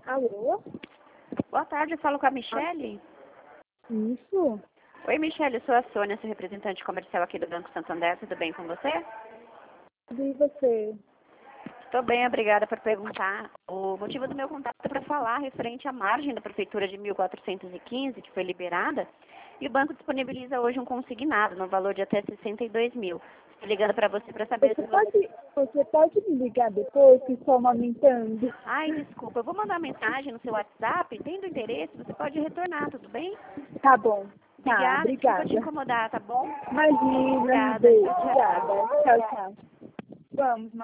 Alô? Boa tarde, eu falo com a Michele. Isso? Oi, Michele, eu sou a Sônia, sou representante comercial aqui do Banco Santander. Tudo bem com você? E você? Estou bem, obrigada por perguntar. O motivo do meu contato é para falar referente à margem da Prefeitura de 1.415, que foi liberada, e o banco disponibiliza hoje um consignado no valor de até 62 mil. Estou ligando para você para saber se você... Você pode me ligar depois, que estou amamentando? Ai, desculpa, eu vou mandar mensagem no seu WhatsApp. Tendo interesse, você pode retornar, tudo bem? Tá bom. Tá, Obrigada, desculpa te obrigada. incomodar, tá bom? Imagina, Obrigada, beijo, tchau, tchau. obrigada. Tchau, tchau. Vamos,